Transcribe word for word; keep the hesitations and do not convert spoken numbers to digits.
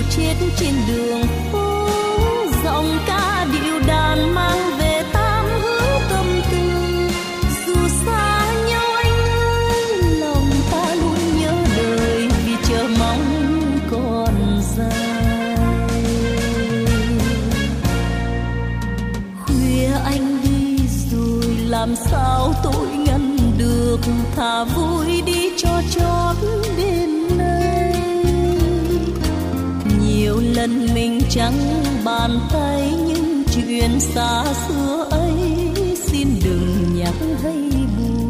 chết trên đường phố, giọng ca điệu đàn mang về tám hướng tâm tư. Dù xa nhau anh ơi, lòng ta luôn nhớ đời vì chờ mong còn dài. Khuya anh đi rồi làm sao tôi ngăn được, thà vui đi cho chót đêm nay. Nhiều lần mình chẳng bàn tay, nhưng chuyện xa xưa ấy xin đừng nhắc hay buồn.